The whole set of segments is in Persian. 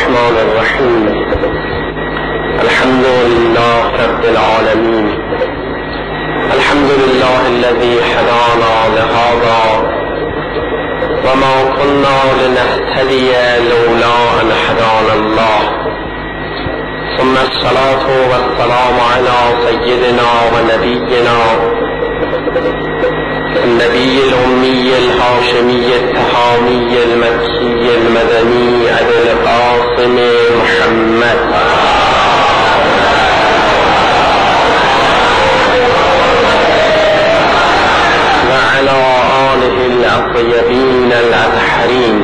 الرحمن الرحيم. الحمد لله رب العالمين. الحمد لله الذي هدانا لهذا وما كنا لنهتدي لولا أن هدانا الله، ثم الصلاة والسلام على سيدنا ونبينا النبي الأمي الهاشمي التهامي المكي المدني أبي القاسم محمد وعلى آله الأطيبين الأطهرين،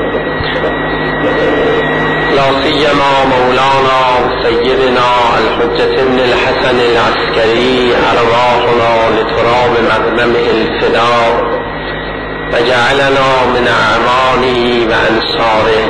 لا سيما مولانا سيدنا الحجة بن الحسن العسكري أرواحنا لتراب مقدمه الفداء وجعلنا من أعوانه وأنصاره.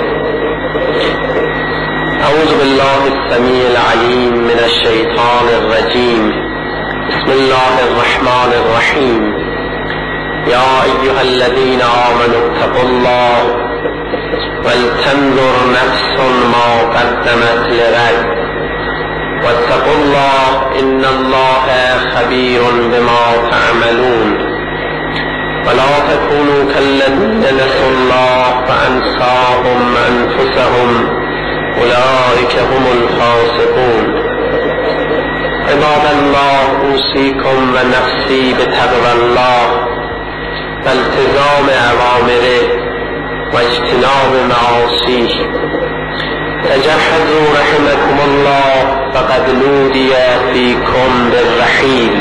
أعوذ بالله السميع العليم من الشيطان الرجيم. بسم الله الرحمن الرحيم. يا أيها الذين آمنوا اتقوا الله ولتنظر نفس ما قدمت لغد واتقوا الله إن الله خبير بما تعملون. ولا تكونوا كالذين نسوا الله فأنساهم أنفسهم أولئك هم الفاسقون. عباد الله، أوصيكم ونفسي بتقوى الله والتزام أوامره واجتناب معاصيه. تجهزوا رحمكم الله فقد نودي فيكم بالرحيل،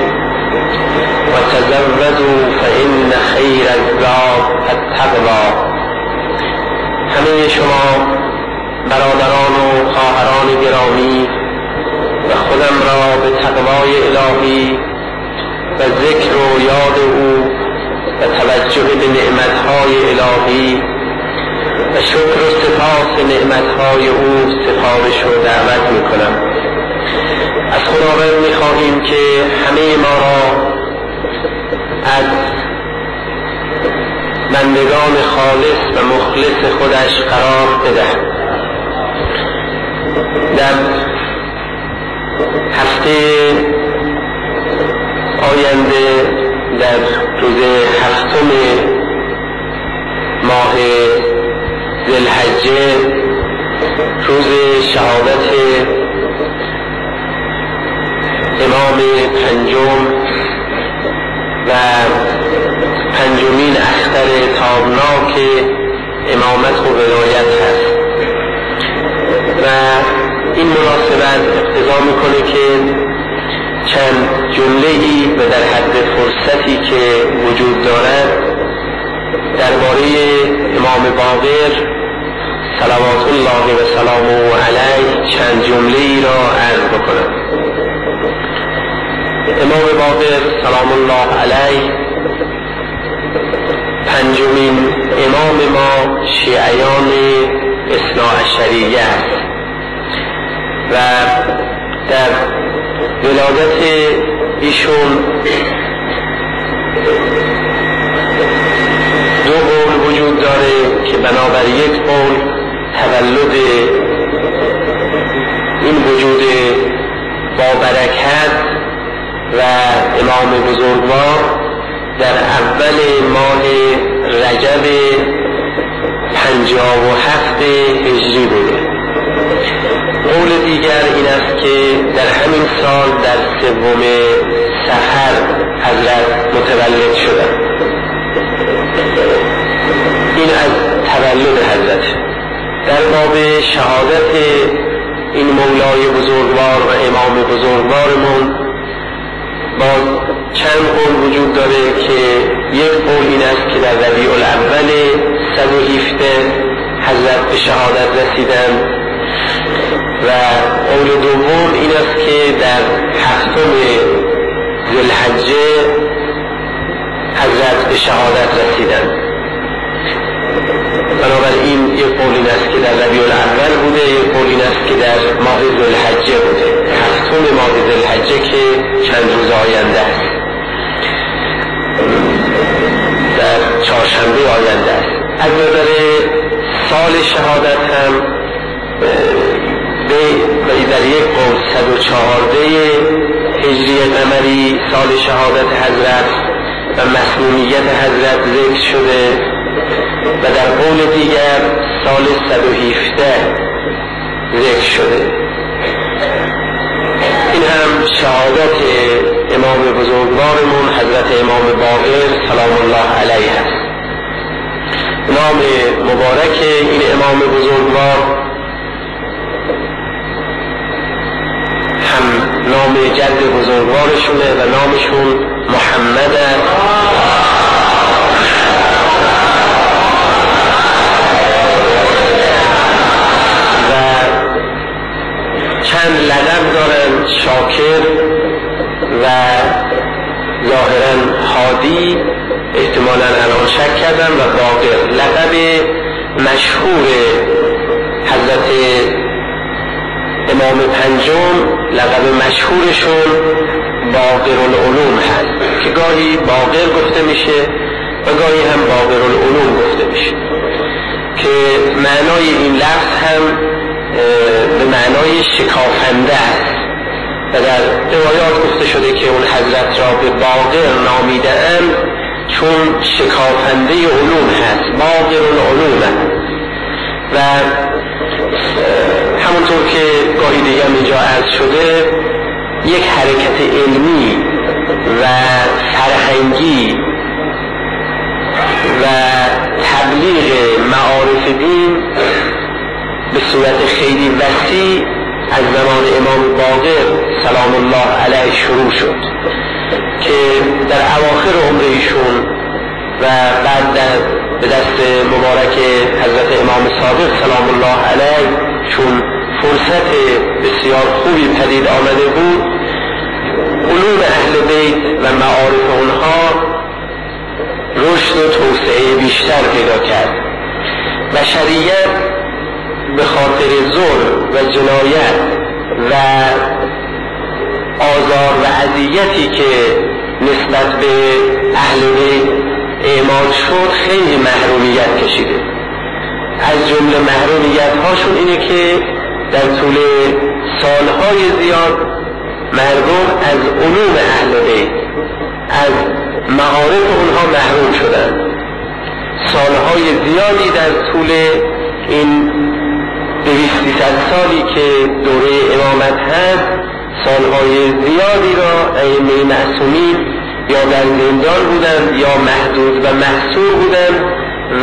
وتزودوا فإن خير الزاد التقوى. همه شما برادران و خواهران گرامی و خودم را به تقوای الهی و ذکر و یاد او و توجه به نعمتهای الهی و شکر و سپاس نعمتهای او سفارش و دعوت میکنم. از خداوند میخواهیم که همه ما را از بندگان خالص و مخلص خودش قرار بدهد. در هفته آینده در روز هفتم ماه ذوالحجه، روز شهادت امام پنجم و پنجمین اختر تابناک امامت و ولایت هست و این مناسبت اقتضا میکنه که چند جمله‌ای و در حد فرصتی که وجود دارد درباره امام باقر صلوات الله و سلامه علیه چند جمله‌ای را عرض بکنم. امام باقر سلام الله علیه پنجمین امام ما شیعیان اثناعشریه است و در ولادت ایشون دو قول وجود داره که بنابر یک قول تولد این وجود با برکت و امام بزرگوار در اول ماه رجب 57 هجری بوده. قول دیگر این است که در همین سال در 3 صفر حضرت متولد شدند. این از تولد حضرت. در باب شهادت این مولای بزرگوار و امام بزرگوارمون باز چند قول وجود داره که یک قول این است که در ربیع الاول 117 حضرت به شهادت رسیدند و قول دوم این است که در 7 ذوالحجه حضرت به شهادت رسیدند. بنابراین یک قول این است که در ربیع الاول بوده، یک قول این است که در ماه ذوالحجه بوده، 7 ماه ذوالحجه که چند روز آینده است، در چهارشنبه آینده است. از نظر سال شهادت هم در یک قول 114 هجری قمری سال شهادت حضرت و مسمومیت حضرت ذکر شده و در قول دیگر سال 117 ذکر شده. این هم شهادت امام بزرگوارمون حضرت امام باقر سلام الله علیه است. نام مبارک این امام بزرگوار هم نام جد بزرگوارشونه و نامشون محمد است و چند لقب دارن، شاکر و ظاهرا هادی، احتمالا الان شک کردم، و باقر. لقب مشهور حضرت امام پنجم، لقب مشهورشون باقر العلوم هست که گاهی باقر گفته میشه و گاهی هم باقر العلوم گفته میشه که معنای این لفظ هم به معنای شکافنده است و در روایات گفته شده که اون حضرت را به باقر نامیده‌اند چون شکافنده علوم هست، باقر العلوم. و همونطور که گاهی دیگه اینجا عرض شده یک حرکت علمی و فرهنگی و تبلیغ معارف دین به صورت خیلی وسیع از زمان امام باقر سلام الله علیه شروع شد که در اواخر عمر ایشون و بعد به دست مبارک حضرت امام صادق سلام الله علیه چون فرصت بسیار خوبی پدید آمده بود، علوم اهل بیت و معارف اونها رشد و توسعه بیشتر پیدا کرد و شریعت به خاطر ظلم و جنایت و آزار و اذیتی که نسبت به اهل بیت اعمال شد خیلی محرومیت کشیده. از جمله محرومیت هاشون اینه که در طول سالهای زیاد مردم از علوم اهل بیت، از معارف اونها محروم شدند. سالهای زیادی در طول این 200 سالی که دوره امامت هست، سالهای زیادی را ائمه معصومین یا در زندان بودند یا محدود و محصور بودند و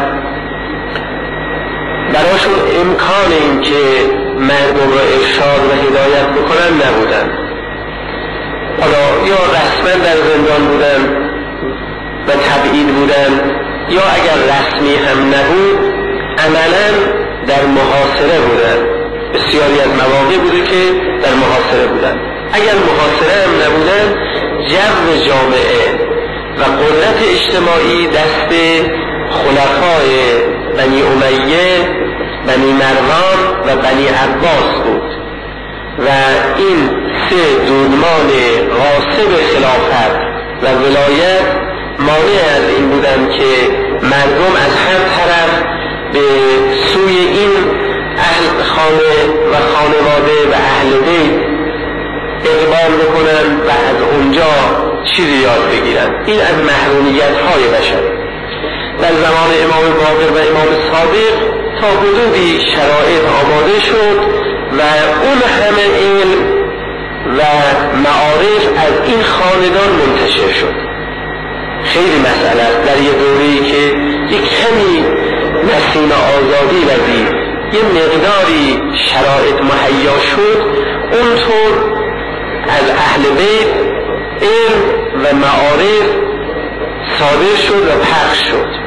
براشون امکان این که مردم را ارشاد و هدایت بکنن نبودند. حالا یا رسما در زندان بودند و تبعید بودند یا اگر رسمی هم نبود عملاً در محاصره بودند. بسیاری از مواقع بوده که در محاصره بودند. اگر محاصره هم نبودند، جو جامعه و قدرت اجتماعی دست خلفای بنی امیه، بنی مروان و بنی عباس بود و این سه دودمان غاصب خلافت و ولایت مانع از این بودند که مردم از هر طرف به سوی این اهل خانه و خانواده و اهل بیت اقبال بکنن و از اونجا چیزی یاد بگیرن. این از محرومیت های بشر. در زمان امام باقر و امام صادق تا حدودی شرایط آماده شد و اون همه علم و معارف از این خاندان منتشر شد. خیلی مسئله است در یه دوره‌ای که یک کمی نسیم آزادی وزید، یه مقداری شرایط مهیا شد، اونطور از اهل بیت علم و معارف صادر شد و پخش شد.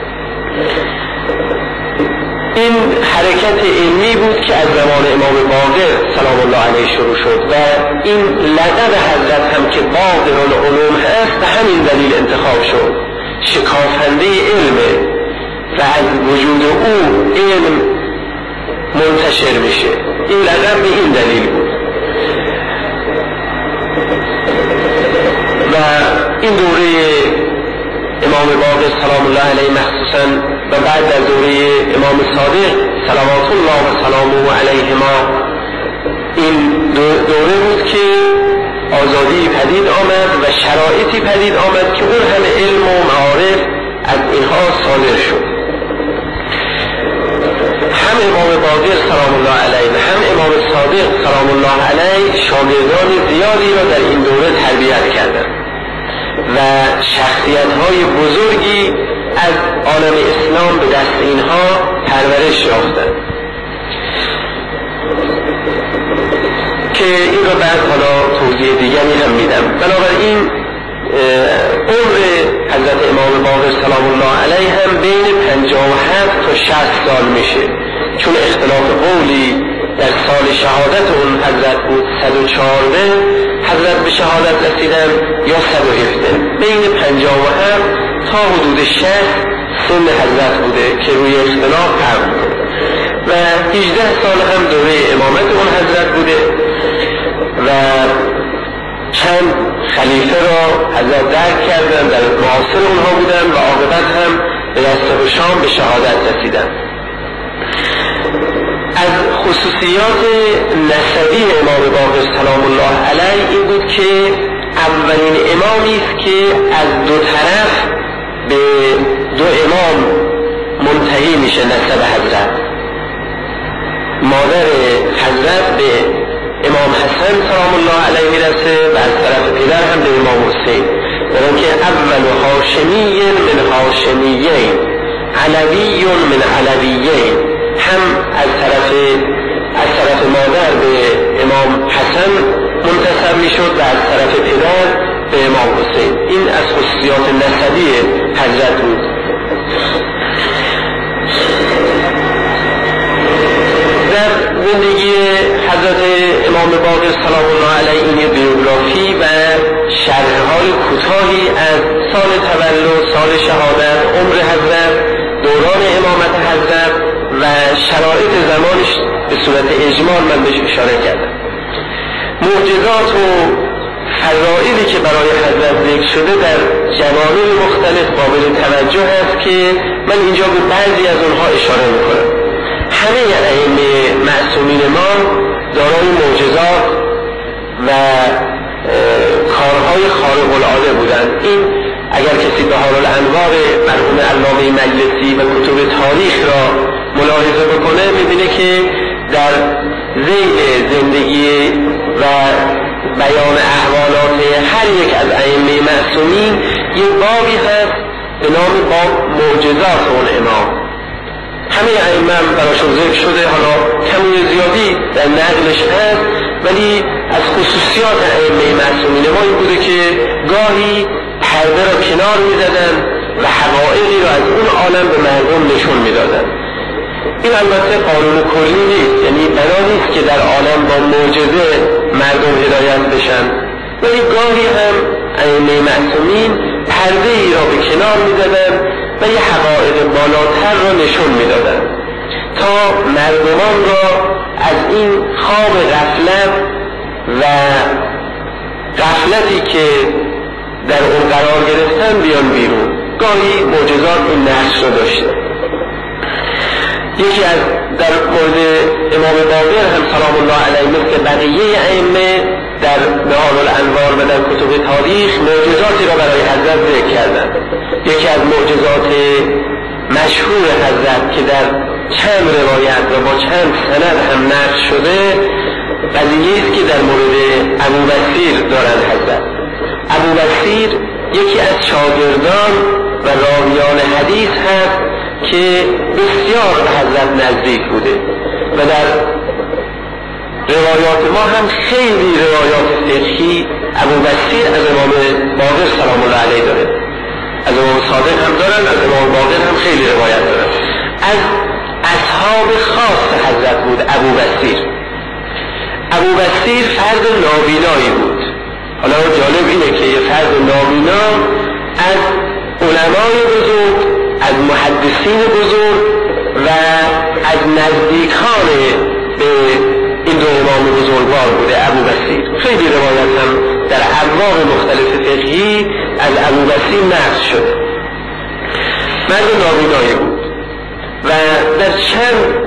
این حرکت علمی بود که از زمان امام باقر سلام الله علیه شروع شد و این لقب حضرت هم که باقر العلوم هست به همین دلیل انتخاب شد. شکافنده علمه و از وجود او علم منتشر میشه. این لقب به این دلیل بود و این دوره امام باقر سلام الله علیه مخصوصا و بعد در دوره امام صادق صلوات الله و سلامه علیهما این دوره بود که آزادی پدید آمد و شرایطی پدید آمد که اون همه علم و معارف از اینها صادر شد. هم امام باقر سلام الله علیه و هم امام صادق سلام الله علیه شاگردان زیادی را در این دوره تربیت کردند و شخصیت‌های بزرگی از عالم اسلام به دست اینها پرورش یافتند که این را بعد حالا توضیح دیگری هم میدم. بنابراین عمر حضرت امام باقر سلام الله علیه هم بین 57 تا 60 سال میشه، چون اختلاف قولی در سال شهادت اون حضرت بود 114 حضرت به شهادت رسیدن یا 117. بین 57 تا حدود 60 سن حضرت بوده که روی اختلاف فرق بود و 18 سال هم دوره امامت اون حضرت بوده و چند خلیفه را حضرت درک کردن، در معاصر اونها بودن و عاقبت هم به دست شام به شهادت رسیدن. از خصوصیات نسبی امام باقر سلام الله علیه این بود که اولین امامی است که از دو طرف به دو امام منتهی میشه نسب حضرت. مادر حضرت به امام حسن سلام الله علیه میرسه و از طرف پدر هم به امام حسین، برای که اول هاشمی من هاشمیین علوی من علویین، هم از طرف مادر به امام حسن منتسب میشد و از طرف پدر به امام حسین. این از خصوصیات نسبی حضرت بود. در زندگی حضرت امام باقر سلام الله علیه این بیوگرافی و شرح‌های کوتاهی از سال تولد، سال شهادت، عمر حضرت، دوران امامت حضرت و شرایط زمانش به صورت اجمال من بهش اشاره کردم. معجزات و فرائضی که برای حضرت ذکر شده در جوانب مختلف قابل توجه است که من اینجا به بعضی از اونها اشاره میکنم. همه ائمه معصومین ما دارای معجزات و کارهای خارق العاده بودند. این اگر کسی به حال الانوار مرحوم علامه مجلسی و کتب تاریخ را ملاحظه بکنه میبینه که در ذیل زندگی و بیان احوالات هر یک از ائمه معصومین یک بابی هست به نام باب معجزات اون امام. همه ائمه براشون ذکر شده، حالا کمی زیادی در نقلش هست، ولی از خصوصیات ائمه معصومین ما این بوده که گاهی پرده را کنار می‌زدن و حقایقی را از اون عالم به مردم نشون می‌دادن. این البته قانون کلی نیست، یعنی بنا نیست که در عالم با معجزه مردم هدایت بشن، ولی گاهی هم ائمه معصومین پرده ای را به کنار می‌زدن و یه حقایق بالاتر را نشون می‌دادن تا مردمان را از این خواب غفلت و غفلتی که در اون قرار گرفتن بیان بیرون. گاهی معجزات این نقش را داشته. یکی از در مورد امام باقر هم سلام الله علیه مثل بقیه ائمه در نهار الانوار و در کتب تاریخ معجزاتی را برای حضرت ذکر کردند. یکی از معجزات مشهور حضرت که در چند روایت و با چند سند هم نقل شده قضیه است که در مورد ابوبصیر دارند حضرت. ابوبصیر یکی از شاگردان و راویان حدیث هست که بسیار به حضرت نزدیک بوده و در روایات ما هم خیلی روایات فقهی ابوبصیر از امام باقر سلام الله علیه داره، از امام صادق هم دارن، از امام باقر هم خیلی روایت دارن. از اصحاب خاص حضرت بود ابوبصیر. ابوبصیر فرد نابینایی بود. حالا جالب اینه که یه فرد نابینا از علمای بزرگ، از محدثین بزرگ و از نزدیکان به این دو امام بزرگوار بوده ابوبصیر. خیلی روایت هم در ابواب مختلف فقهی از ابوبصیر نقل شده. مرد نابینایی بود و در چند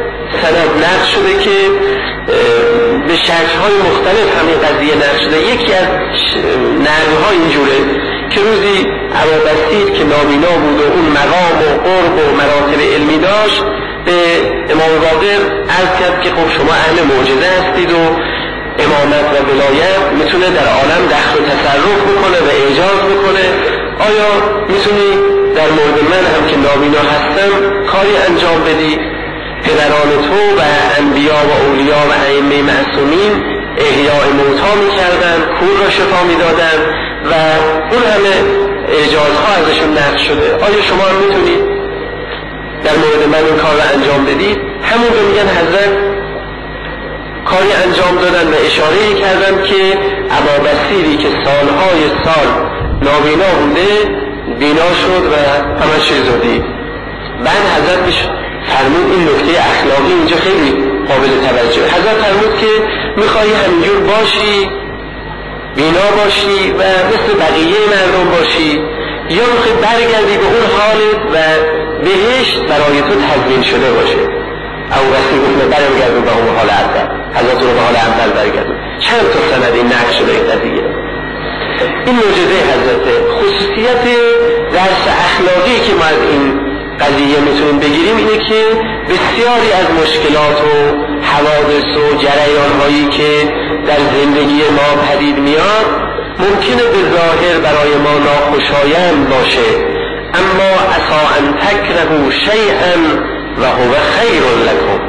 سند نقل شده که به شکل‌های مختلف همین قضیه نقل شده. یکی از نقل‌ها اینجوره که روزی ابوبصیر که نابینا بود و اون مقام و قرب و مراتب علمی داشت، به امام باقر عرض کرد که خب شما اهل معجزه هستید و امامت و ولایت میتونه در عالم دخل و تصرف بکنه و اعجاز بکنه، آیا میتونی در مورد من هم که نابینا هستم کاری انجام بدی؟ پدران تو و انبیا و اولیا و ائمه معصومین احیاء موتی میکردن، کور را شفا میدادن و اون همه اعجازها ازشون نقل شده، آیا شما هم میتونید در مورد من این کار را انجام بدید؟ همون رو میگن حضرت کاری انجام دادن و اشاره‌ای کردن که ابوبصیری که سالهای سال نابینا بوده بینا شد و همه چیز رو دید. بعد حضرت فرمود این نکته اخلاقی اینجا خیلی قابل توجه. حضرت فرمود که میخوایی همینجور باشی، بینا باشی و مثل بقیه مردم باشی، یا میخوای برگردی به اون حالت و بهشت برای تو تضمین شده باشه؟ ابوبصیر گفت برگردون به اون حال اول. حضرت رو به حال اول برگردون. چند تا سند این نقل شده این قضیه. این معجزه حضرت. خصوصیت درس اخلاقی که ما از این قضیه میتونیم بگیریم اینه که بسیاری از مشکلات و حوادث و جریان‌هایی که در زندگی ما پدید میاد ممکنه به ظاهر برای ما ناخوشایند باشه، اما عسی ان تکرهوا شیئا و هو خیر لکم.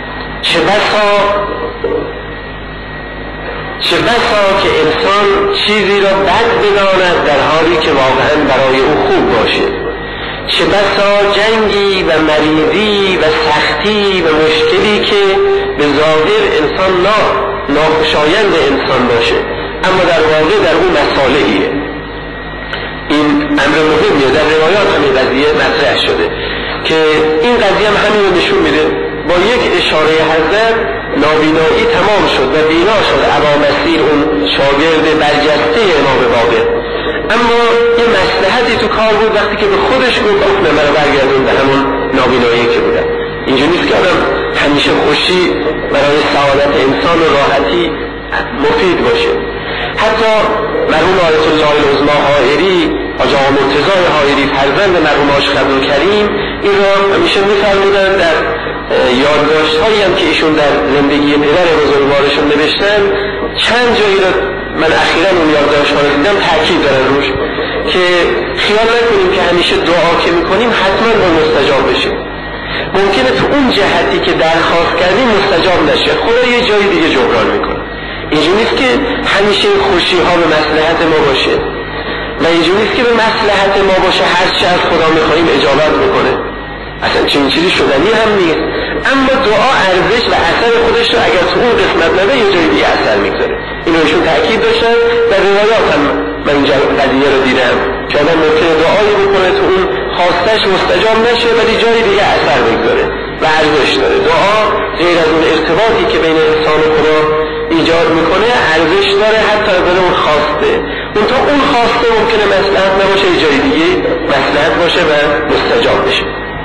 چه بسا که انسان چیزی را بد بداند در حالی که واقعا برای او خوب باشه. چه بسا جنگی و مریضی و سختی و مشکلی که به ظاهر انسان ناخوشایند انسان باشه، اما در واقع در اون مصالحیه. این امر مهمیه. در روایات همین قضیه مطرح شده که این قضیه هم همین رو نشون میده. با یک اشاره حضرت نابینایی تمام شد و بینا شد ابوبصیر، اون شاگرد برجسته امام باقر. اما یه مصلحتی تو کار بود وقتی که به خودش گفت نه منو برگردون به همون نابینایی که بودم. اینجوری نیست که آدم همیشه خوشی برای سعادت انسان و راحتی مفید باشه. حتی مرحوم آیت الله العظمی حائری، حاج آقا مرتضی حائری فرزند مرحوم آقا عبدالکریم، این را همیشه می‌فرمودند در یادداشت‌هایی هم که ایشون در زندگی پدر بزرگوارشون نوشتن. چند جایی را من اخیراً اون یادداشت‌ها رو دیدم تاکید دارن روش که خیال نکنیم که همیشه دعا که می‌کنیم حتماً با مستجاب بشه. ممکنه تو اون جهتی که درخواست کردیم مستجاب نشه، خدا یه جایی دیگه جبران میکنه. اینجوری نیست که همیشه خوشی ها به مصلحت ما باشه و اینجوری نیست که به مصلحت ما باشه هر چی از خدا میخواییم اجابت بکنه. اصلا چنین چیزی شدنی هم نیست. اما دعا ارزش و اثر خودش رو اگر تو اون قسمت نده یه جایی دیگه اثر میگذاره. اینو ایشون تاکید داشتن. در روایات هم من اینجا قضیه رو دیدم که آدم ممکنه دعایی بکنه تو اون خواستش مستجاب نشه ولی جایی دیگه اثر بگذاره و ارزش داره. دعا غیر از اون ارتباطی که بین انسان و خدا ایجاد میکنه ارزش داره، حتی از اون خواسته. اون خواسته ممکنه مصلحت نباشه، یه جای دیگه مصلحت باشه و مستجاب بشه.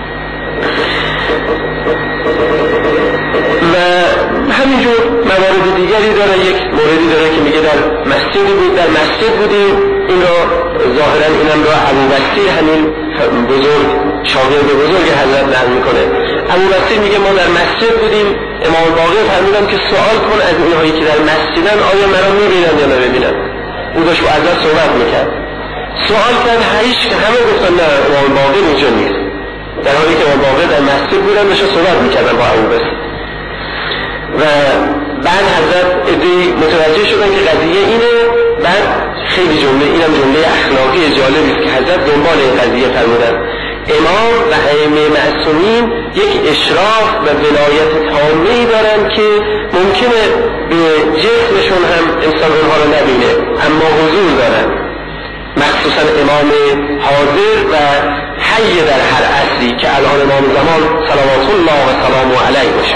و همینجور موارد دیگری داره. یک موردی داره که میگه در مسجد بودیم. این را ظاهرا اینم را ابوبصیر همین بزرگ شاگرد بزرگ حضرت نقل میکنه. ابوبصیر میگه ما در مسجد بودیم، امام باقر فرمودن که سوال کن از اینهایی که در مسجدن آیا مرا میبینن یا نمیبینن. او داشت با حضرت صحبت میکرد، سوال کرد، هیچ که همه گفتن نه امام باقر اینجا نیست، در حالی که امام باقر در مسجد بودن داشت صحبت میکردن با ابوبصیر. و بعد حضرت متوجه شدن که قضیه اینه. بعد خیلی اینم جمله اخلاقی جالبی است که حضرت دنبال این قضیه فرمودن. امام و ائمه معصومین یک اشراف و ولایت تامه‌ای دارن که ممکنه به جسمشون هم انسان اونها رو نبینه اما حضور دارن، مخصوصا امام حاضر و حی در هر عصری که الان امام زمان صلوات الله و سلامه علیه باشه.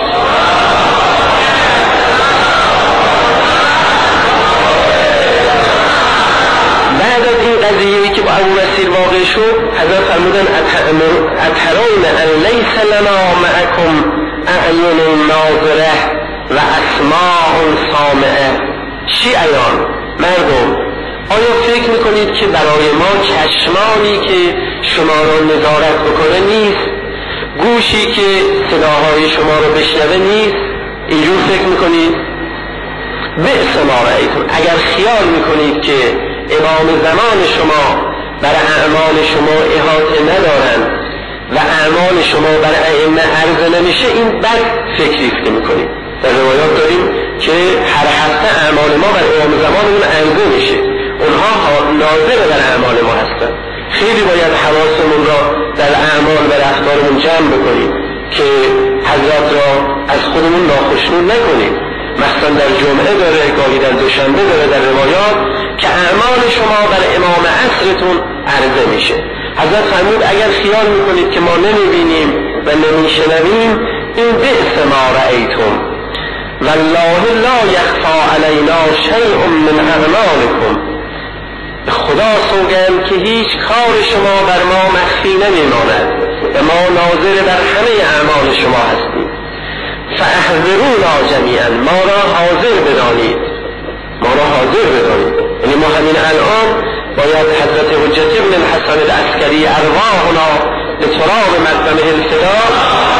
بعد از این قضیه‌ای که با ابوبصیر واقع شد حضرت فرمودن اترون ان لیس لنا معکم اعین ناظره و اسماع سامعه. شیعیان، مردم، آیا فکر میکنید که برای ما چشمانی که شما را نظارت بکنه نیست؟ گوشی که صداهای شما را بشنوه نیست؟ اینجور فکر میکنید؟ بئس ما رأیتم. اگر خیال میکنید که امام زمان شما برای اعمال شما احاطه ندارند و اعمال شما برای ائمه عرضه نمیشه، این بد فکریست که میکنید. در روایات داریم که هر هفته اعمال ما برای امام زمانمون عرضه میشه، اونها ناظر بر اعمال ما هستند. خیلی باید حواسمون را در اعمال و رفتارمون جمع بکنیم که حضرت را از خودمون ناخشنود نکنیم. مثلا در جمعه داره، گاهی در دوشنبه داره در روایات که اعمال شما برای امام عصرتون عرضه میشه. حضرت فرمود اگر خیال میکنید که ما نمیبینیم و نمیشنویم، این بئس ما رأیتم والله لا یخفی علینا شیء من اعمالکم. خدا سوگند که هیچ کار شما بر ما مخفی نمیماند و ما ناظر بر همه اعمال شما هستیم. فاحذرونا جمیعا، ما را حاضر بدانید، ما را حاضر بدانید. یعنی ما همین الان باید حضرت حجت ابن الحسن العسکری ارواحنا لتراب مقدمه الفدا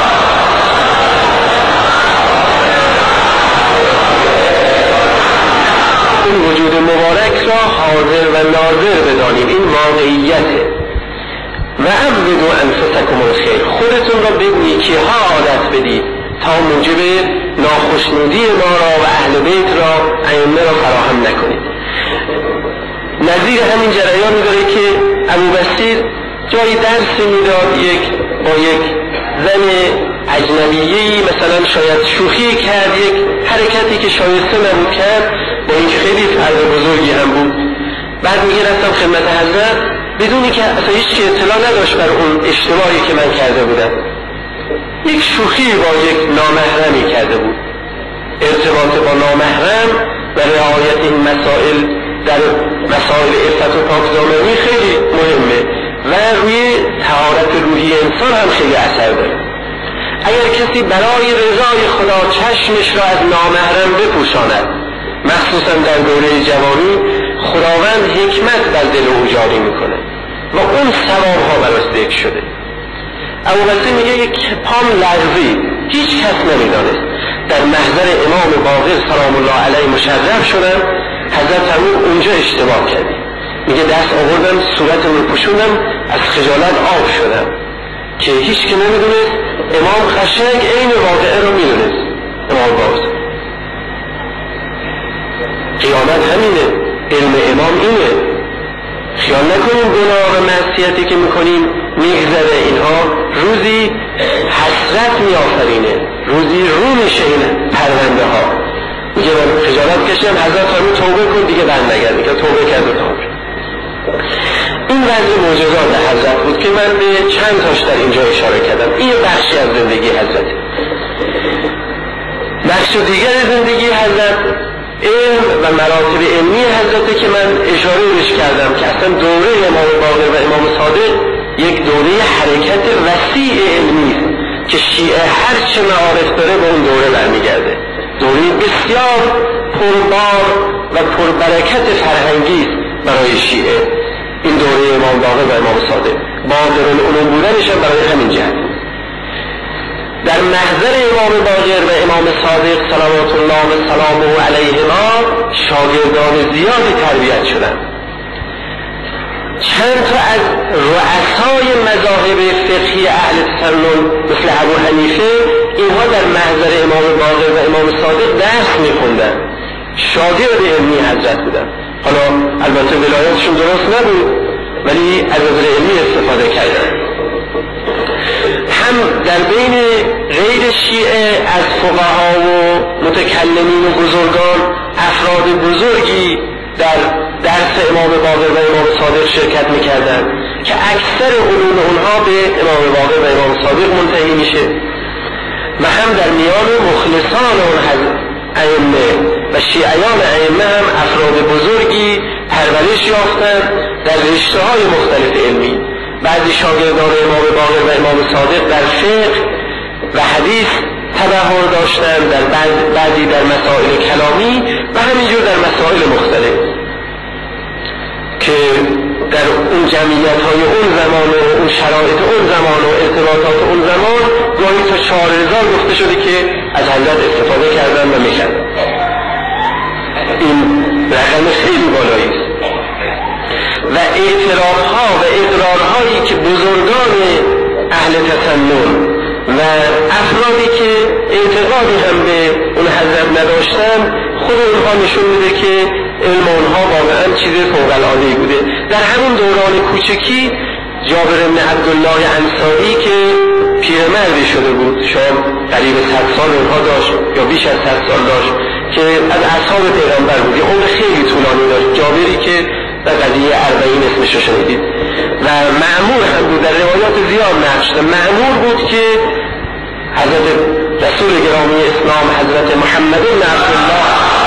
این وجود مبارک را حاضر و ناظر بدانیم. این واقعیته. و عبدوا انفسکم الخیر، خودتون را به نیکی‌ها عادت بدید تا موجب ناخشنودی ما را و اهل بیت را ائمه را فراهم نکنید. نظیر همین جریانی داره که ابوبصیر جایی درسی میداد، با یک زن اجنبیه‌ای مثلا شاید شوخی کرد، یک حرکتی که شایسته نبود کرد، با اینکه خیلی فرد بزرگی هم بود. بعد میگه رفتم خدمت حضرت بدونی که اصلا هیچ اطلاع نداشت بر اون اشتباهی که من کرده بودم. یک شوخی با یک نامحرمی کرده بود. ارتباط با نامحرم و رعایت این مسائل در مسائل عفت و پاکدامنی خیلی مهمه و روی طهارت روحی انسان هم خیلی اثر داره. اگر کسی برای رضای خدا چشمش را از نامحرم بپوشاند، مخصوصا در دوره جوانی، خداوند حکمت بر دل او جاری میکنه و اون ثوابها براش ذکر شده. ابوبصیر میگه یک پام لرزید، هیچ کس نمیدانست. در محضر امام باقر سلام الله علیه مشرف شدم، حضرت فرمود اونجا اشتباه کردی. میگه دست آوردم صورتم رو پوشوندم، از خجالت آب شدم که هیچ که نمیدونست. امام قشنگ عین واقعه رو میدونست. امام باقر قیامت همینه، علم امام اینه. خیال نکنیم گناه و معصیتی که میکنیم میگذره، اینها روزی حسرت میآفرینه، روزی رو میشه این پرونده ها. میگه من خجالت کشیدم، حضرت فرمود توبه کن دیگه برنگرد. میگه توبه کرد و توبه. این وضع معجزات حضرت بود که من به چند تاش در اینجا اشاره کردم. این بخشی از زندگی حضرت. بخش دیگر زندگی حضرت علم و مراتب علمی حضرت که من اشاره بهش کردم که اصلا دوره امام باقر و امام صادق یک دوره حرکت وسیع علمی است که شیعه هر چه معارف داره به اون دوره برمیگرده. دوره بسیار پربار و پربرکت فرهنگی است برای شیعه. این دوره امام باقر و امام صادق باقر العلوم بودنش هم برای همین جهت. در محضر امام باقر و امام صادق صلوات الله و سلامه علیهما شاگردان زیادی تربیت شدند. چند تا از رؤسای مذاهب فقهی اهل تسنن مثل ابو حنیفه، اینها در محضر امام باقر و امام صادق درس می‌خوندن، شاگرد علمی حضرت بودن. حالا البته ولایتشون درست نبود ولی از علمی استفاده کردن. هم در بین غیر شیعه از فقها و متکلمین و بزرگان افراد بزرگی در درس امام باقر و امام صادق شرکت میکردن که اکثر علوم اونها به امام باقر و امام صادق منتهی میشه و هم در میان مخلصان اون ائمه و شیعیان ائمه هم افراد بزرگی پرورش یافتند در رشته‌های مختلف علمی. بعضی شاگردان امام باقر و امام صادق در فقه و حدیث تبع داشتن، در بعضی در مسائل کلامی و همینجور در مسائل مختلف که در اون جمعیت های اون زمان و اون شرایط اون زمان و ارتباطات اون زمان گاهی تا 4000 گفته شده که از حضرت استفاده کردن و میکردن. این رقم خیلی بالایی است و اعترافها و اقرارهایی که بزرگان اهل تسنن و افرادی که اعتقادی هم به اون حضرت نداشتن خود اونها نشون میده که علم اونها واقعا چیز فوق‌العاده‌ای بوده. در همون دوران کوچکی جابر بن عبدالله انصاری که پیرمردی شده بود، شاید قریب 100 سال اونها داشت یا بیش از 100 سال داشت، که از اصحاب پیغمبر بود، عمر خیلی طولانی داشت. جابری که در قضیه 40 اسمش رو شنیدید و مأمور هم بود، در روایات زیاد نقل شده، مأمور بود که حضرت رسول گرامی اسلام حضرت محمد بن عبدالله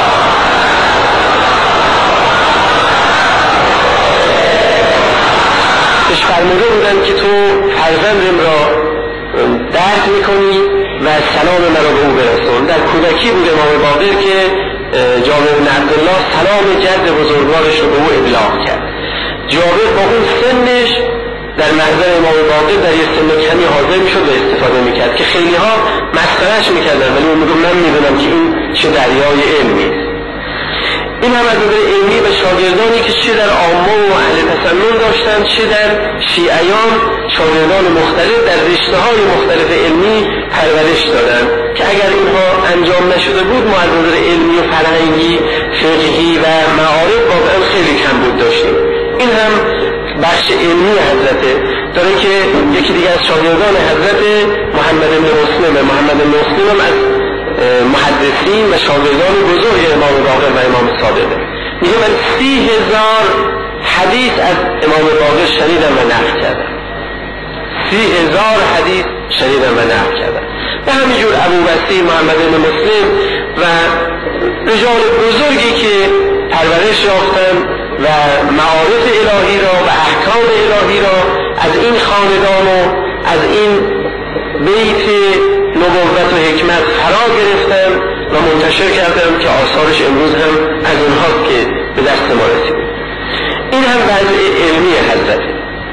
بهش فرموده بودن که تو فرزندم را درد میکنی و سلام مرا به او برسون. در کودکی بود امام باقر که جابر بن عبدالله سلام جد بزرگوارش رو به او ابلاغ کرد. جابر با اون سنش در محضر امام باقر در یه سن کمی حاضر میشد و استفاده میکرد که خیلی ها مسخره‌اش میکردن، ولی اون میگفت من میدونم که این چه دریای علمی است. این هم از نظر علمی به شاگردانی که چه در عامه و اهل تسنن داشتند چه در شیعیان شاگردان مختلف در رشته‌های مختلف علمی پرورش دادند که اگر اینها انجام نشده بود ما از نظر علمی و فرهنگی فقهی و معارف واقعا خیلی کمبود داشتیم. این هم بخش علمی حضرته داره که یکی دیگه از شاگردان حضرت محمد بن مسلم هم از محدثین و شاگردان بزرگ امام باقر و امام صادق میگه من 30,000 حدیث از امام باقر شنیدم و نقل کردم. 30,000 حدیث شنیدم و نقل کردم. و همینجور ابو بصیر، محمد بن مسلم و رجال بزرگی که پرورش یافتن و معارف الهی را و احکام الهی را از این خاندان و از این بیت نبوت و حکمت فرا گرفتن و منتشر کردن که آثارش امروز هم از اونهاست که به دست ما رسید. این هم وضع علمی حضرت.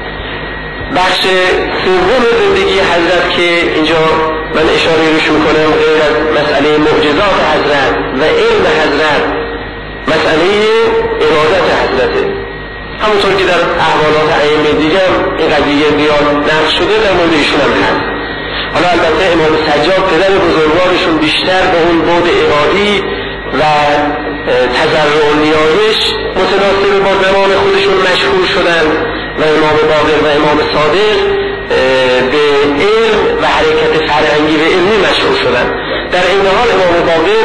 بخش سوم زندگی حضرت که اینجا من اشاره روش میکنم غیر از مسئله معجزات حضرت و علم حضرت مسئله ارادت حضرته. همونطور که در احوالات ائمه دیگه این قضیه زیاد نقش شده در مورد ایشون هم هست. حالا البته امام سجاد پدر بزرگوارشون بیشتر به اون بعد عبادی و تضرع و نیایش متناسب با زمان خودشون مشهور شدن و امام باقر و امام صادق به علم و حرکت فرهنگی و علمی مشهور شدن. در این حال امام باقر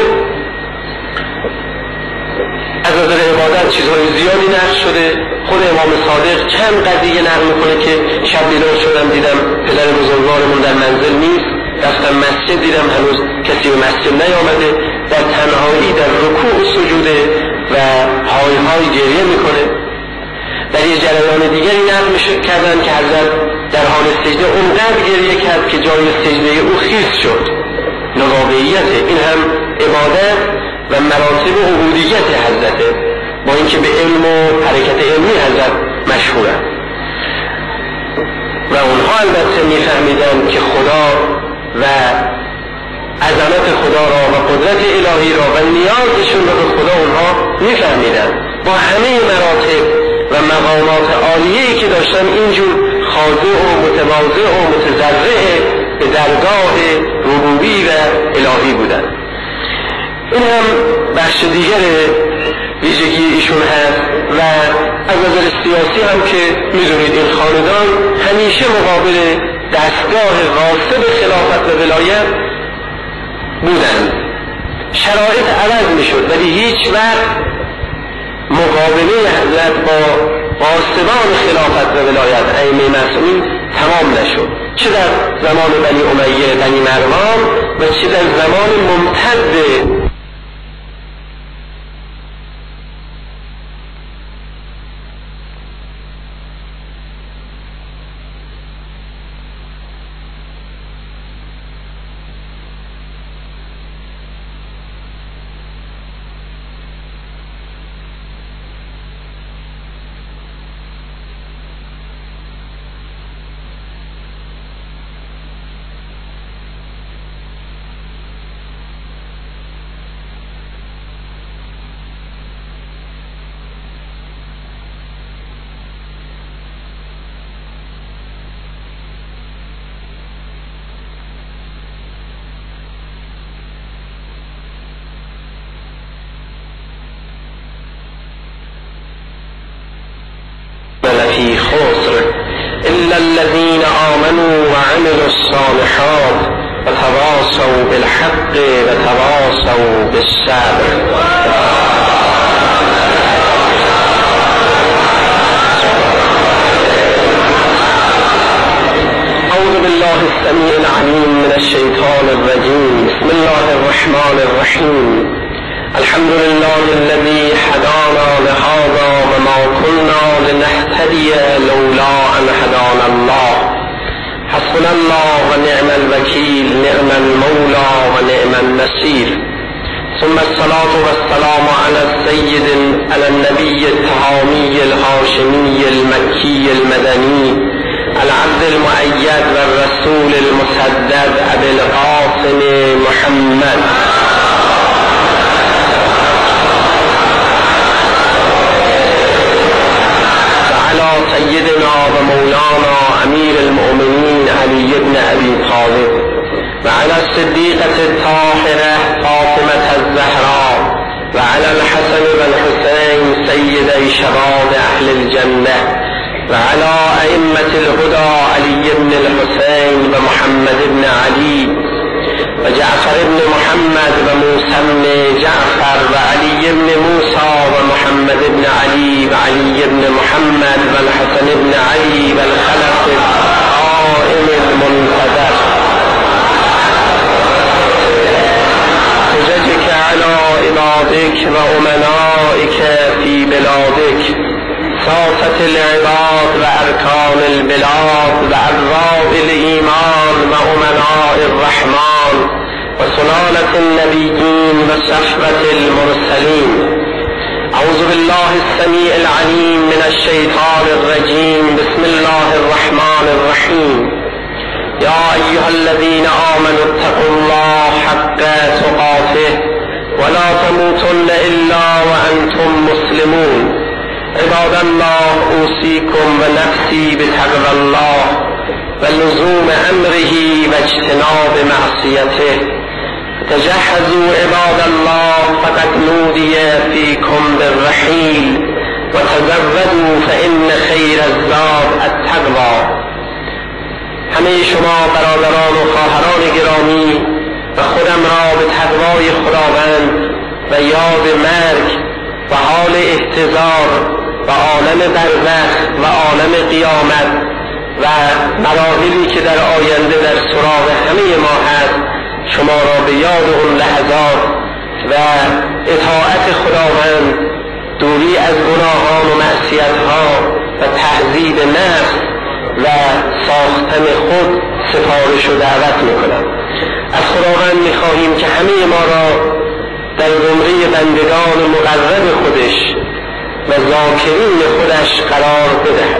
از نظر عبادت چیزهای زیادی نقل شده. خود امام صادق چند قضیه نقل میکنه که شب بیدار شدم دیدم پدر بزرگوارمون در منزل نیست، رفتم مسجد دیدم هنوز کسی به مسجد نیامده، در تنهایی در رکوع و سجوده و های گریه میکنه. در یه جریان دیگری نقل کردن که حضرت در حال سجده اونقدر گریه کرد که جای سجده او خیس شد. واقعیت این هم عبادت و مراتب و عبودیت حضرته، با اینکه به علم و حرکت علمی حضرت مشهورن و اونها البته میفهمیدن که خدا و عظمت خدا را و قدرت الهی را و نیازشون را به خدا اونها میفهمیدن. با همه مراتب و مقامات عالیه‌ای که داشتن اینجور خاضع و متواضع و متضرع به درگاه ربوبی و الهی بودن. این هم بخش دیگر ویژگی ایشون هست. و از نظر سیاسی هم که میدونید این خاندان همیشه مقابل دستگاه غاصب خلافت و ولایت بودند. شرایط عوض میشد ولی هیچ وقت مقابله حضرت با غاصبان خلافت و ولایت ائمه معصومین تمام نشد، چه در زمان بنی امیه بنی مروان و چه در زمان ممتد إلا الذين آمنوا وعملوا الصالحات وتواصوا بالحق وتواصوا بالصبر. أعوذ بالله السميع العليم من الشيطان الرجيم. بسم الله الرحمن الرحيم. الحمد لله الذي هدانا لهذا وما كنا لنهتدي لولا أن هدانا الله. حسبنا الله ونعم الوكيل، نعم المولى ونعم النصير. ثم الصلاة والسلام على النبي التهامي الهاشمي المكي المدني العبد المؤيد والرسول المسدد أبي القاسم محمد وعلى سيدنا ومولانا أمير المؤمنين علي بن أبي طالب وعلى الصديقة الطاهرة فاطمة الزهراء وعلى الحسن والحسين سيدي شباب أهل الجنة وعلى أئمة الهدى علي بن الحسين ومحمد بن علي وجعفر بن محمد وموسى بن جعفر وعلي بن موسى ومحمد بن علي وعلي بن محمد والحسن بن علي والخلف القائم المنتظر. حججك على عبادك وأمنائك في بلادك، ساسة العباد وأركان البلاد وأبواب الإيمان وأمناء الرحمن وسلالة النبيين وصحبة المرسلين. أعوذ بالله السميع العليم من الشيطان الرجيم. بسم الله الرحمن الرحيم. يا أيها الذين آمنوا اتقوا الله حق تقاته ولا تموتن إلا وأنتم مسلمون. عباد الله، أوصيكم ونفسي بتقوى الله ولزوم أمره واجتناب معصيته. تجهزوا عباد الله فقد نودي فيكم بالرحيل، وتزودوا فإن خير الزاد التقوى. همه شما برادران و خواهران گرامی و خودم را به تقوای خداوند و یاد مرگ و حال احتضار و عالم برزخ و عالم قیامت و مراحلی که در آینده در سراغ همه ما هست شما را به یاد اون لحظات و اطاعت خداوند، دوری از گناهان و معصیت‌ها و تهذیب نفس و ساختن خود سفارش و دعوت میکنم. از خداوند میخواهیم که همه ما را در زمره بندگان مقرب خودش و ذاکرین خودش قرار بدهد.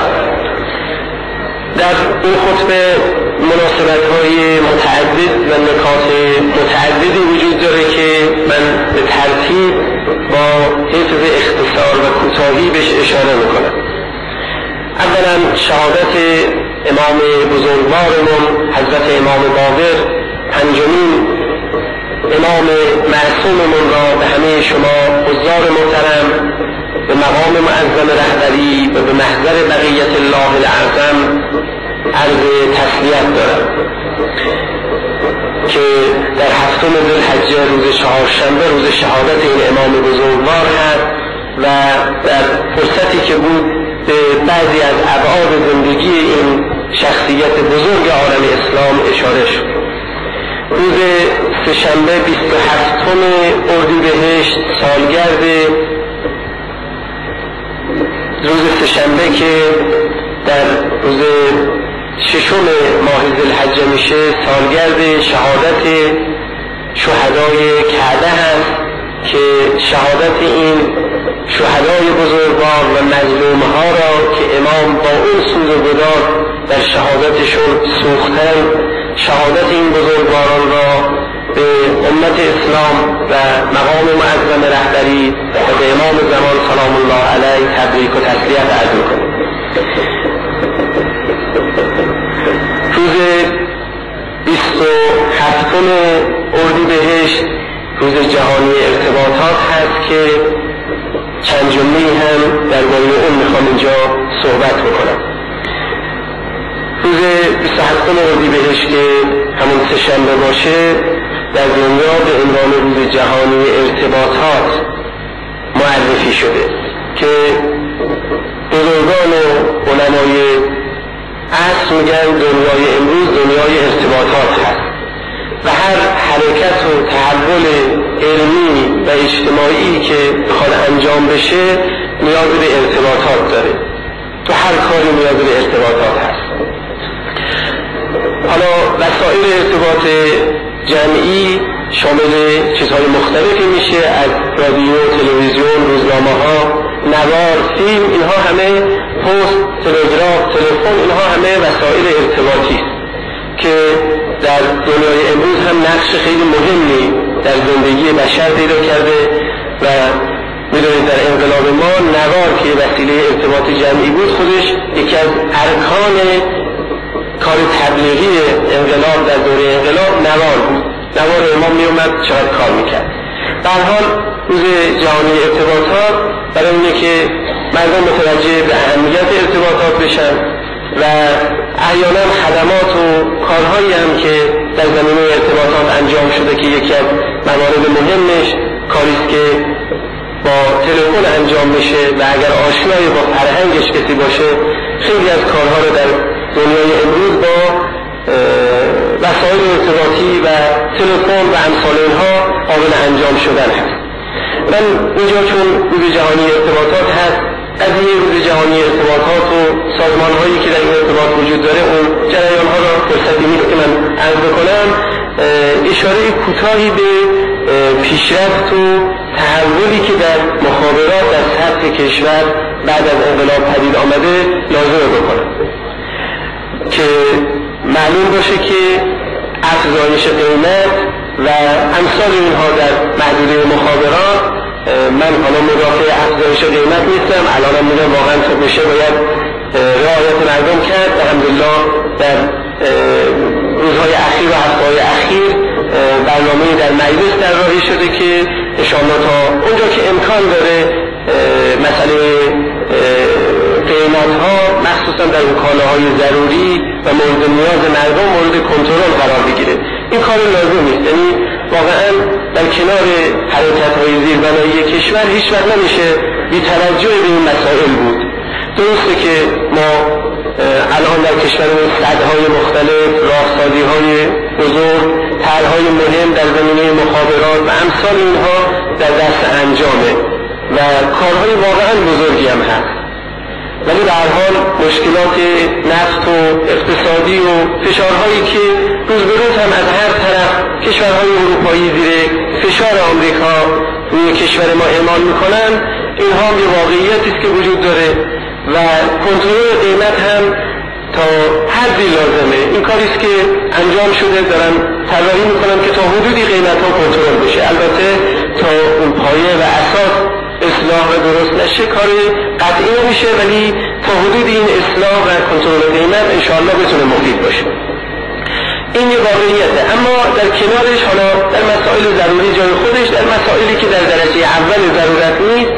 در این خطبه مناسبت‌های متعدد و نکات متعددی وجود داره که من به ترتیب با حفظ اختصار و کوتاهی بهش اشاره میکنم. اولا شهادت امام بزرگوارمون حضرت امام باقر، پنجمین امام معصوممون را به همه شما حضار محترم به مقام معظم رهبری و به محضر بقیت الله الاعظم عرض تسلیت دارم که در هفتم ذوالحجه روز چهارشنبه روز شهادت این امام بزرگوار هست و در فرصتی که بود به بعضی از ابعاد زندگی این شخصیت بزرگ عالم اسلام اشاره شد. روز سه‌شنبه 27 اردیبهشت سالگرد روز سه‌شنبه که در روز 6 ماه ذوالحجه میشه سالگرد شهادت شهدای کعبه هست که شهادت این شهدای بزرگوار و مظلومها را که امام با اون سوز و گداز در شهادتشون سوختن، شهادت این بزرگواران را به امت اسلام و مقام معظم رهبری و به امام زمان سلام الله علیه تبریک و تسلیت عرض می‌کنیم. روز 27 اردیبهشت روز جهانی ارتباطات هست که چند جمله هم درباره اون میخوام اینجا صحبت بکنم. روز 27 اردیبهشت که همون سه‌شنبه باشه در دنیا به عنوان روز جهانی ارتباطات معرفی شده که بزرگان و علمای عصر میگن دنیای امروز دنیای ارتباطات هست و هر حرکت و تحول علمی و اجتماعی که بخواد انجام بشه نیاز به ارتباطات داره. تو هر کاری نیاز به ارتباطات هست. حالا وسایل ارتباط جمعی شامل چیزهای مختلفی میشه، از رادیو، تلویزیون، روزنامه‌ها، نوار، فیلم، اینها همه، پست، تلگراف، تلفن، اینها همه وسایل ارتباطی است که در دنیای امروز هم نقش خیلی مهمی در زندگی بشر پیدا کرده و می‌دونید در انقلاب ما نوار که وسیله ارتباط جمعی بود خودش یکی از ارکان کار تبلیغی انقلاب در دوره انقلاب نوار بود. نوار امام میومد چقدر کار میکرد. به هر حال روز جهانی ارتباطات برای اینه که مردم متوجه به اهمیت ارتباطات بشن و احیانا خدمات و کارهایی هم که در زمینه ارتباطات انجام شده که یکی از موارد مهمش کاریست که با تلفن انجام میشه و اگر آشنایی با فرهنگش کسی باشه خیلی از کارها رو در دنیای امروز با وسایل ارتباطی و تلفن و امثال اینها قابل انجام شدن هست. من اینجا چون روز جهانی ارتباطات هست، قضیه روز جهانی ارتباطات و سازمان‌هایی که در این ارتباط وجود داره اون جریان‌ها را فرصتی نیست که من عرض بکنم، اشاره کوتاهی به پیشرفت و تحولی که در مخابرات در سطح کشور بعد از انقلاب پدید آمده لازم بکنم که معلوم باشه که افزایش قیمت و امثال اینها در محدوده مخابرات، من حالا مدافع افزایش قیمت نیستم، الان میگم واقعا تا بشه باید رعایت مردم کرد. الحمدلله در روزهای اخیر و هفته‌های اخیر برنامه‌ای در مجلس طراحی شده که انشاءالله تا اونجا که امکان داره مسئله قیمت‌ها مخصوصا در کالاهای ضروری و مورد نیاز مردم مورد کنترل قرار بگیره. این کار لازم نیست، یعنی واقعا در کنار حرکت‌های زیربنایی کشور هیچ وقت نمیشه بی توجه به این مسائل بود. درسته که ما الان در کشورمون سدهای مختلف، راهسازی‌های بزرگ، طرح‌های مهم در زمینه مخابرات و امثال اینها در دست انجامه و کارهای واقعا بزرگی هم هست، ولی به هر حال مشکلات نفت و اقتصادی و فشارهایی که روز به روز هم از هر طرف کشورهای اروپایی زیر فشار آمریکا روی کشور ما اعمال میکنن، اینها هم یه واقعیتی است که وجود داره و کنترل قیمت هم تا حدی لازمه. این کاریست که انجام شده، دارن طراحی میکنن که تا حدودی قیمت ها کنترل بشه. البته تا اون پایه و اساس اصلاح و درست نشه کار قطعی میشه، ولی تا حدودی این اصلاح و کنترل قیمت انشاءالله بتونه مفید باشه. این یه واقعیته. اما در کنارش حالا در مسائل ضروری جای خودش، در مسائلی که در درجه اول ضرورت نیست،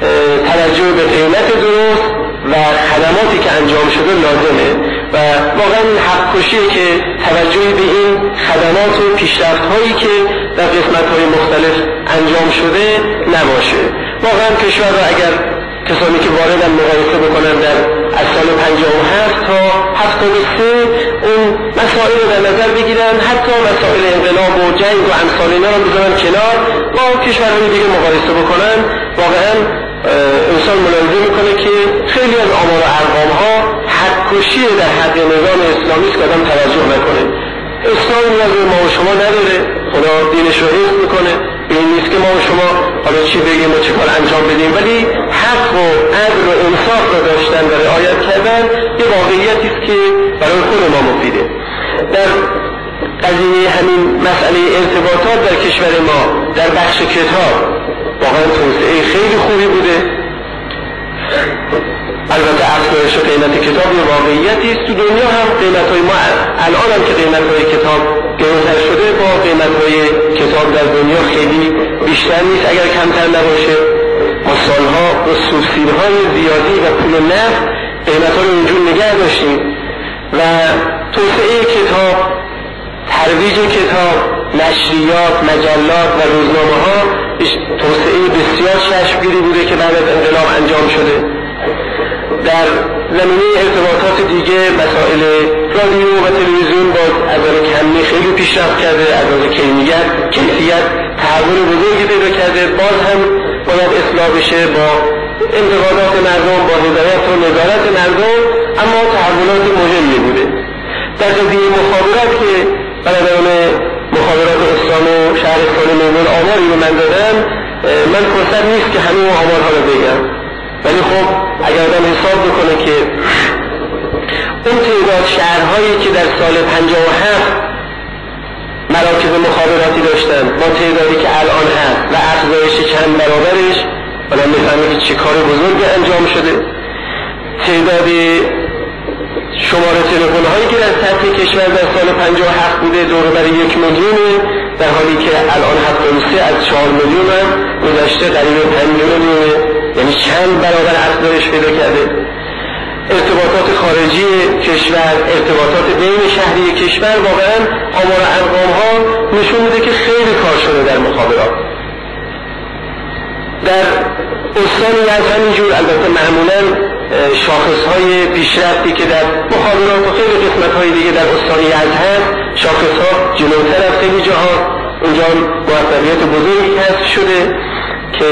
توجه به قیمت درست و خدماتی که انجام شده لازمه و واقعا این حق کشیه که توجهی به این خدمات و پیشرفت هایی که در قسمت های مختلف انجام شده نباشه. واقعا کشور را اگر کسانی که واردن مقایسه بکنن در از سال 57 تا 73 اون مسائل رو در نظر بگیرن، حتی مسائل انقلاب و جنگ و امثال اینا رو بذارن کنار با کشورهای دیگه مقایسه بکنن، واقعا انسان ملاحظه میکنه که خیلی از آمار و ارقام ها حق کشی در حد نظام اسلامی که آدم توجه نکنه. اسلام نیاز به ما و شما نداره، خدا دینش رو حفظ میکنه، این نیست که ما و شما حالا چی بگیم و چی کار انجام بدیم، ولی حق و عدل و انصاف رو داشتن و رعایت کردن یه واقعیتی است که برای خود ما مفیده. در قضیه همین مسئله ارتباطات در کشور ما در بخش کتاب واقعا توسعه خیلی خوبی بوده. البته افزایش قیمت کتاب یه واقعیتی است. تو دنیا هم قیمت‌های ما الان هم که قیمت‌های کتاب گرونتر شده، با قیمت‌های کتاب در دنیا خیلی بیشتر نیست اگر کمتر نباشه. ما سالها با سوبسیدهای زیادی و پول نفت قیمت‌ها رو اینجور نگه داشتیم و توسعه کتاب، ترویج کتاب، نشریات، مجلات و روزنامه ها توسعه بسیار چشمگیری بوده که بعد از انقلاب انجام شده. در زمینه ارتباطات دیگه مسائل رادیو و تلویزیون باز از نظر کمی خیلی پیشرفت کرده، از نظر کیفیت تحول بزرگی پیدا کرده. باز هم باید اصلاح بشه با انتقادات مردم، با هدایت و نظارت مردم، اما تحولات مهمی بوده. در قضیه مخابرات که برادران مخابرات استان و شهرستان میمون آماری رو من دادم، من فرصت نیست که همه آمارها رو بگم، ولی خب اگر آدم حساب بکنه که اون تعداد شهرهایی که در سال 57 مراکز مخابراتی داشتن با تعدادی که الان هست و افزایش چند برابرش، آدم میفهمه که چه کار بزرگی انجام شده. تعداد شماره تلفن هایی که در سطح کشور در سال 57 بوده دور برای 1 میلیون، در حالی که الان 73 از 4 میلیون هم گذشته قریب 5 میلیون، یعنی چند برابر افزایش پیدا کرده. ارتباطات خارجی کشور، ارتباطات بین شهری کشور، واقعا آمار و ارقام ها نشون میده که خیلی کار شده در مخابرات. در استان یزد همینجور، البته معمولا شاخصهای پیشرفتی که در مخابرات و خیلی قسمت‌های دیگه در استان یزد هست، شاخصها جلوتر از خیلی جاها. اونجا موفقیت بزرگی کسب شده که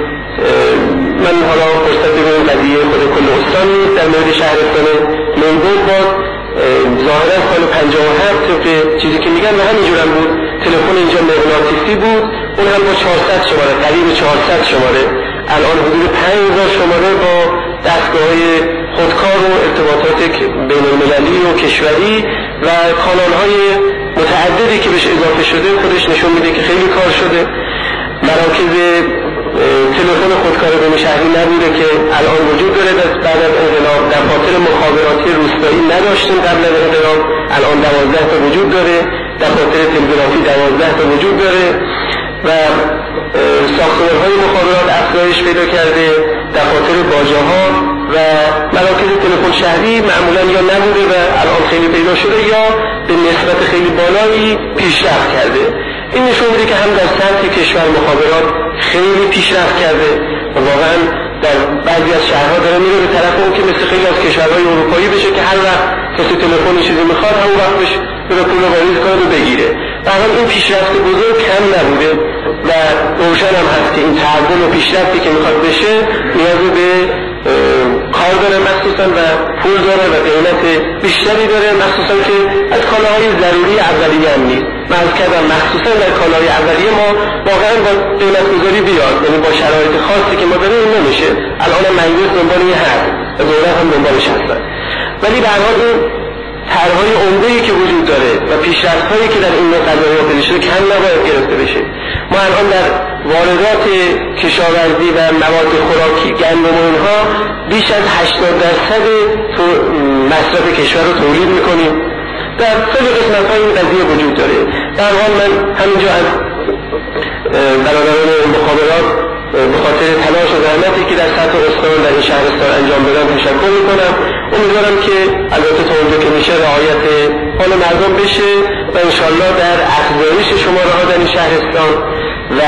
من حالا فرصت بگم قضیه خود کل استان نیست. در مورد شهرستان میمون باز ظاهرا سال 57 طبق چیزی که میگن و همینجور هم بود، تلفن اینجا مغناطیسی بود، اون هم با 400 شماره، قریب 400 شماره. الان حدود 5000 شماره با دستگاه‌های خودکار و ارتباطات بین المللی و کشوری و کانال‌های متعددی که بهش اضافه شده خودش نشون میده که خیلی کار شده. مراکز تلفن خودکار بین شهری نبوده که الان وجود داره. بعد از انقلاب دفاتر مخابراتی روستایی نداشتیم قبل از انقلاب، الان 12 تا وجود داره. دفاتر تلگرافی 12 تا وجود داره و ساختمان‌های مخابرات افزایش پیدا کرده. دفاتر باجه‌ها و مراکز تلفن شهری معمولا یا نبوده و الان خیلی پیدا شده یا به نسبت خیلی بالایی پیشرفت کرده. این نشون میده که هم در سطح کشور مخابرات خیلی پیشرفت کرده و واقعا در بعضی از شهرها داره میره به طرف اون که مثل خیلی از کشورهای اروپایی بشه که هر وقت کسی تلفن چیزی میخواد همون وقتش به پول واریز کنه و بگیره. واقعا این پیشرفت بزرگ کم نبوده و روشن هم هست که این تحول و پیشرفتی که میخواد بشه نیاز به کار داره مخصوصا و پول داره و قیمت بیشتری داره، مخصوصا که از کالاهای ضروری اولیه هم نیست. من عرض کردم مخصوصا در کالاهای اولیه ما واقعا با قیمت گذاری بیاد، یعنی با شرایط خاصی که ما داریم نمیشه. الان مجلس دنبال یه حد و دولت هم دنبالش هستن، ولی به هر حال این طرح‌های عمده‌ای که وجود داره و پیشرفت‌هایی که در این قضایا پیدا شده کم نباید گرفته بشه. ما الان در واردات کشاورزی و مواد خوراکی گندم و اینها بیش از 80% مصرف کشور رو تولید میکنیم. در خیلی قسمت‌های این قضیه وجود داره. در حال من همینجا از برادران مخابرات به خاطر تلاش و زحمتی که در سطح استان در این شهرستان انجام دادن تشکر میکنم. امیدوارم که البته تا اونجا که میشه رعایت حال مردم بشه و انشالله در افزایش شماره ها در این شهرستان و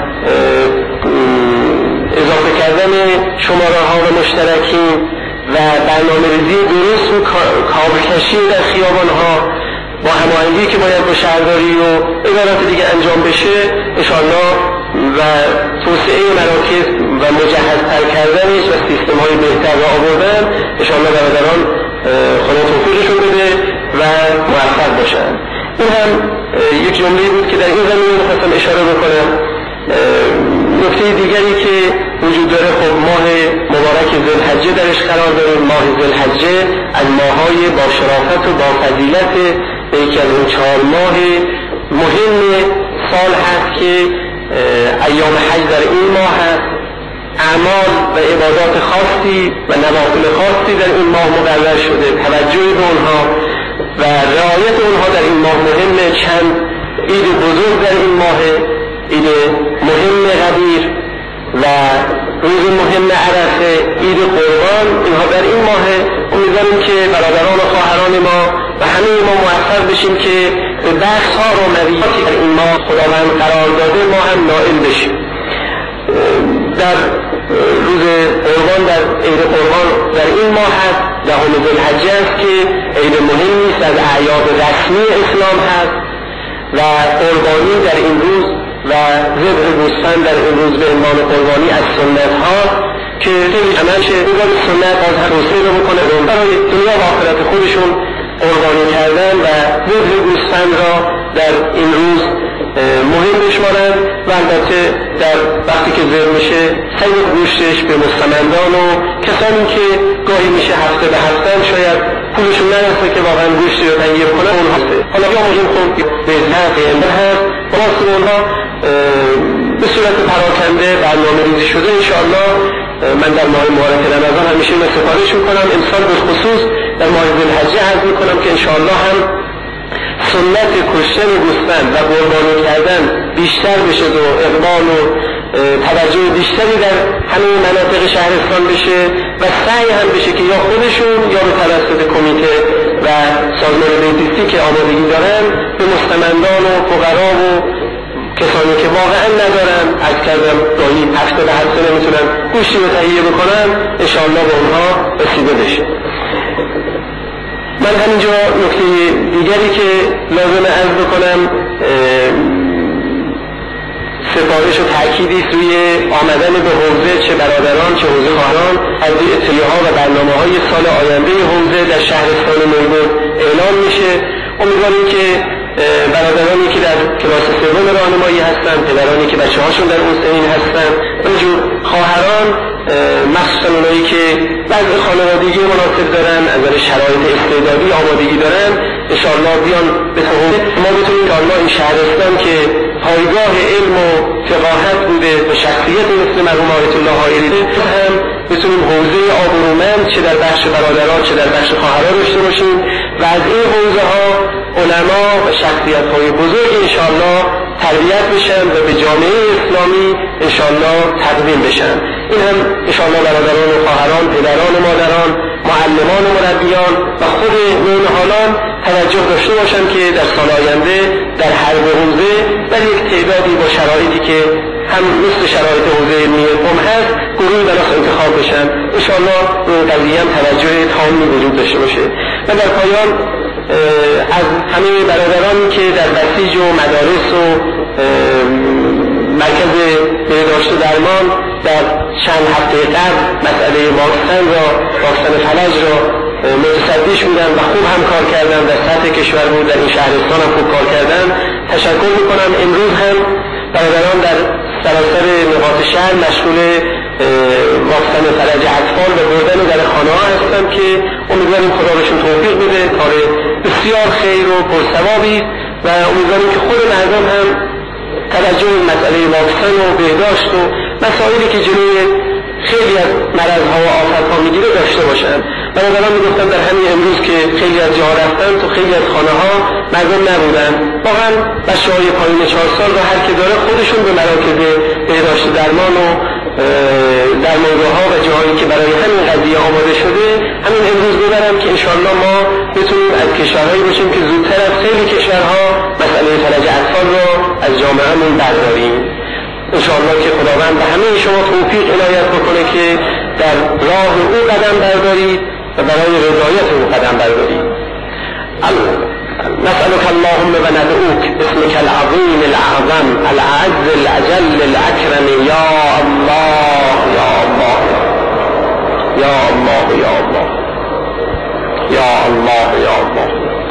اضافه کردن شماره ها و مشترکین و برنامه ریزی درست و کابل‌کشی در خیابان ها با هماهنگی که باید با شهرداری و ادارات دیگه انجام بشه انشالله و توسعه مراکز و مجهزتر کردنش و سیستم های بهتر را آوردن انشالله برادران خدا توفیقشون بده و موفق باشن. این هم یک جمله بود که در این زمینه می‌خواستم اشاره بکنم. نکته دیگری که وجود داره، خب ماه مبارک ذوالحجه درش قرار داره. ماه ذوالحجه از ماه‌های با شرافت و با فضیلت، یکی از اون 4 ماه مهم سال هست که ایام حج در این ماه هست. اعمال و عبادات خاصی و نوافل خاصی در این ماه مقرر شده، توجه به اونها و رعایت اونها در این ماه مهمه. چند عید بزرگ در این ماه، عید مهم قدیر و روز مهم عرفه، عید قربان، اینها در این ماه. امیدواریم که برادران و خواهران ما و همه ما موفق بشیم که به بخش‌ها و مزیتی در این ماه خداوند قرار داده ما هم نائل بشیم. در روز قربان، در عید قربان در این ماه هست، 10 ذوالحجه است که عید مهمی است از اعیاد رسمی اسلام هست و قربانی در این روز و ذبح گوسفند در این روز به عنوان قربانی از سنت ها که عمل شه بگذار سنت از هر توسعه رو بکنه برای دنیا و آخرت خودشون قربانی کردن و ذبح گوسفند را در این روز مهم بشمارن و البته در وقتی که ذبح میشه سیر گوشتش به مستمندان و کسانی که گاهی میشه هفته به هفته شاید پولشون نرسه که واقعا گوشتی رو تهیه کنن اون هسته. حالا یا مهم خود به ذبح امر هست واسه اونها به صورت پراکنده برنامه ریزی شده. انشاءالله من در ماه مبارک رمضان همیشه سفارش میکنم، امسال به خصوص در ماه ذوالحجه عرض میکنم که انشاءالله هم سنت کشتن گوسفند و قربانی کردن بیشتر بشه و اقبال و توجه بیشتری در همه مناطق شهرستان بشه و سعی هم بشه که یا خودشون یا به توسط کمیته و سازمان بهزیستی که آمادگی دارن به مستمندان و فقرا و کسانی که واقعا ندارن، از کردم گاهی هفته به هفته نمیتونن گوشتی رو تهیه بکنن، انشاءالله به اونها رسیده بشه. من همینجا نکته دیگری که لازم عرض بکنم سفارش و تأکیدی روی آمدن به حوزه چه برادران چه حوزه خواهران از اطلاعات و برنامه‌های سال آینده حوزه در شهرستان میگون اعلام میشه. امیدواریم که برادرانی که در کلاس سوم راهنمایی هستند، پدرانی که بچه‌هاشون در اون سنین هستند، اونجور خواهران مخصوصا اونایی که وضع خانوادگی مناسب دارن، از نظر شرایط استعدادی آمادگی دارن، انشاءالله بیان به توحید ما بتونیم انشاءالله این شهرستان که پایگاه علم و فقاهت بوده و شخصیت مثل مرحوم آیت الله حائری هم بتونیم حوزه آبرومند چه در بخش برادران چه در بخش خواهران داشته باشیم و از این حوزه ها علما و شخصیت های بزرگ انشاءالله تربیت بشن و به جامعه اسلامی انشاءالله تقدیم بشن. این هم انشاءالله برادران و خواهران، پدران و مادران، معلمان و مربیان و خود نونهالان توجه داشته باشن که در سال آینده در هر حوزه در یک تعدادی با شرایطی که هم مثل شرایط حوزه علمی قم هست گروهی بناس انتخاب بشن. انشاءالله این قضیه هم توجه تامی وجود داشته باشه. و در پایان از همه برادرانی که در بسیج و مدارس و مرکز بهداشت و درمان در چند هفته قبل مسئله واکسن فلج را متصدیش بودن و خوب هم کار کردن، در سطح کشور بود، در این شهرستان هم خوب کار کردن. تشکر میکنم. امروز هم برادران در سراسر نقاط شهر مشغول واکسن فلج اطفال و بردن در خانه ها هستن که امیدواریم خدا بهشون توفیق بده. کار بسیار خیر و پرثوابی و امیدواریم که خود مردم هم توجه به مسئله واکسن و بهداشت و مسائلی که جلوی خیلی از مرضها و آفتها میگیره داشته باشن. برادران میگفتن در همین امروز که خیلی از جاها رفتن تو خیلی از خانه ها مردم نبودن، واقعا بچه‌های پایین 4 سال رو هر که داره خودشون به مراکز بهداشت درمان و درمانگاه‌ها و جاهایی که برای همین قضیه آماده شده همین امروز ببرم که انشاءالله ما بتونیم از کشورهایی باشیم که زودتر از خیلی کشورها مسئله فلج اطفال رو از جامعه‌مون برداریم. انشاءالله که خداوند به همه شما توفیق عنایت بکنه که در راه او قدم بردارید و برای رضایت او قدم بردارید. نسألك اللهم وندعوك باسمك العظيم الأعظم الأعز الأجل الأكرم يا الله يا الله يا الله يا الله يا الله يا الله.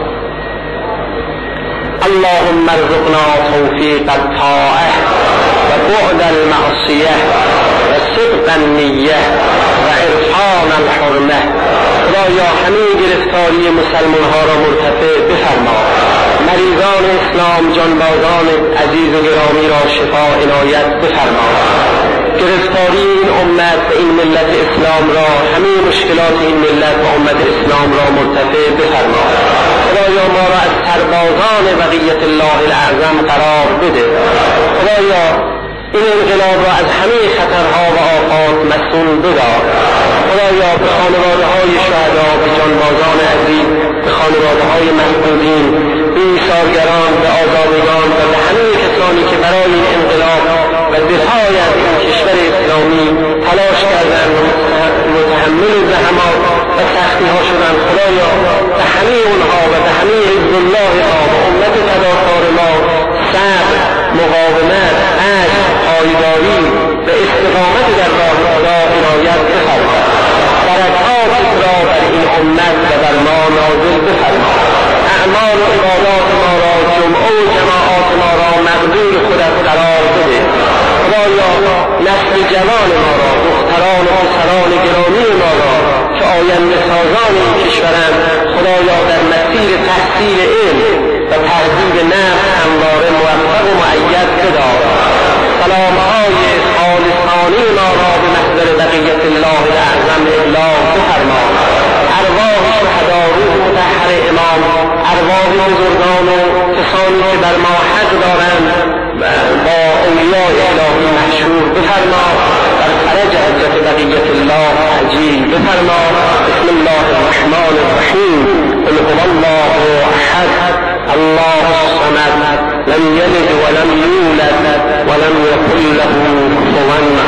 اللهم ارزقنا توفيق الطاعة وبعد المعصية وصدق النية وعرفان الحرمة. خدایا همه گرفتاری مسلمان ها را مرتفع بفرما، مریضان اسلام جانبازان عزیز و گرامی را شفا عنایت بفرما. گرفتاری این امت و این ملت اسلام را، همه مشکلات این ملت و امت اسلام را مرتفع بفرما. خدایا ما را از سربازان بقیت الله الاعظم قرار بده. خدایا این انقلاب را از همه خطرها و آفات مسئول بدار. خدایا به خانواده‌های شهدا، به جانبازان عزیز، به خانواده‌های مفقودین، به ایثارگران، به آزادگان و به همه کسانی که برای این انقلاب و دفاع از این کشور اسلامی تلاش کردند و متحمل زحمات و سختی‌ها شدند، خدایا به همه اونها و به همه حزب الله ما و امت فداکار ما صبر، مقاومت، عزم، پایداری و استقامت در راه خدا عنایت بفرما. برکات را بر این امت و بر ما نازل بفرما. اعمال و عبادات ما را، جمعه و جماعات ما را مقبول خودت قرار بده. خدایا نسل جوان ما را، دختران و پسران گرامی ما را که آینده سازان این کشورند، خدایا در مسیر تحصیل علم و تهذیب نفس همواره موفق و مؤید بدار. سلامهای خالصانه ما را به محضر بقیت الله الاعظم ابلاغ بفرما. ارواح شهدا، روح مطهر امام، ارواح بزرگان و کسانی که بر ما حق دارند با اولیاء الهی محشور بفرما. در فرج حضرت بقیت الله عجیل بفرما. بسم الله الرحمن الرحیم. قل هو الله احد الله الصمد لم يلد ولم يولد ولم يكن له كفوا